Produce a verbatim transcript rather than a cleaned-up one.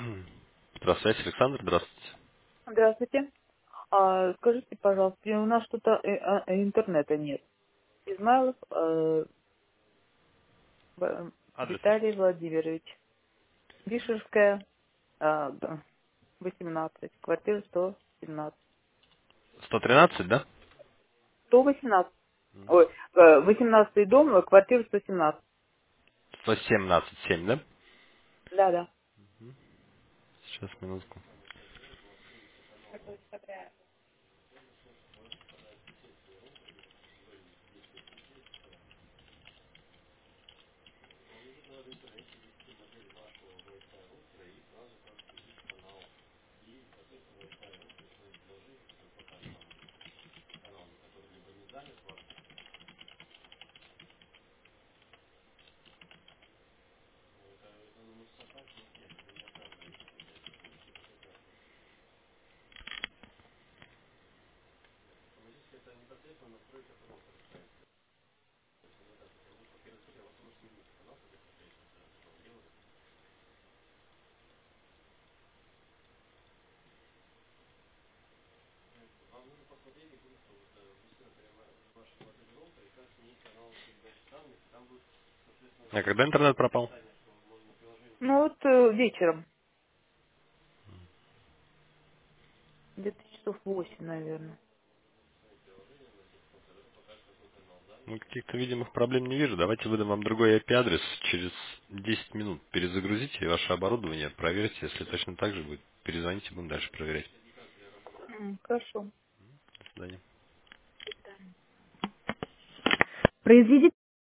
Здравствуйте, Александр, здравствуйте. Здравствуйте. А, скажите, пожалуйста, у нас что-то э, а, э, интернета нет. Измайлов э, Б- Адрес Виталий Владимирович. Бишерская, а, да, восемнадцать, квартира сто семнадцать. сто тринадцать, да? сто восемнадцать. Ой, э, восемнадцатый дом, э, квартира сто семнадцать. сто семнадцать семь, да? Да, да. Сейчас, минутку. А когда интернет пропал? Ну вот э, вечером, где-то часов восемь, наверное. Ну, каких-то видимых проблем не вижу. Давайте выдам вам другой ай пи-адрес. Через десять минут перезагрузите ваше оборудование, проверьте. Если точно так же будет, перезвоните, будем дальше проверять. М, Хорошо. До свидания. Произведите